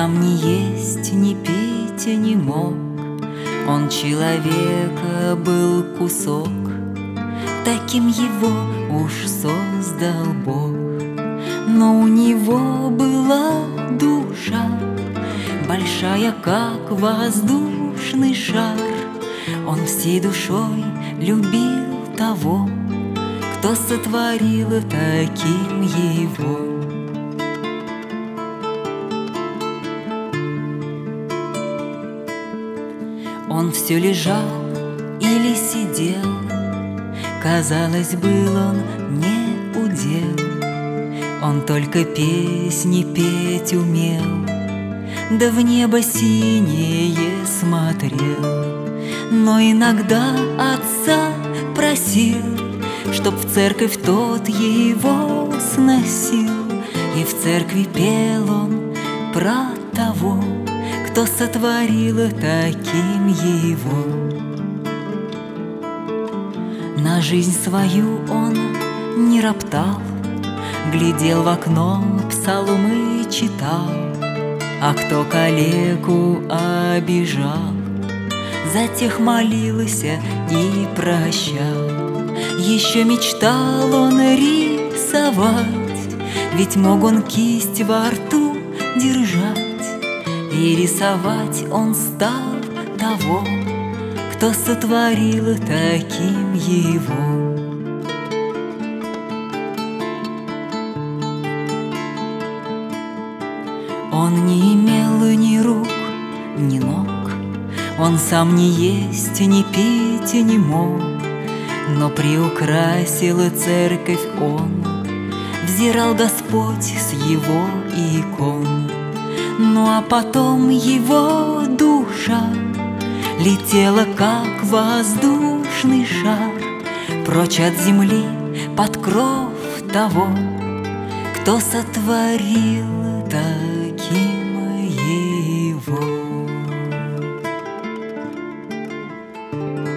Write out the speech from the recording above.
сам не есть, не пить не мог. Он человека был кусок, таким его уж создал Бог. Но у него была душа, большая, как воздушный шар. Он всей душой любил того, кто сотворил таким его. Он все лежал или сидел, казалось, был он не удел. Он только песни петь умел, да в небо синее смотрел. Но иногда отца просил, чтоб в церковь тот его сносил. И в церкви пел он про того, кто сотворил таким его. На жизнь свою он не роптал, глядел в окно, псалмы читал. А кто калеку обижал, за тех молился и прощал. Еще мечтал он рисовать, ведь мог он кисть во рту держать. И рисовать он стал того, кто сотворил таким его. Он не имел ни рук, ни ног, он сам не есть, не пить не мог. Но приукрасил церковь он, взирал Господь с его икон. Ну а потом его душа летела, как воздушный шар, прочь от земли под кров того, кто сотворил таким его.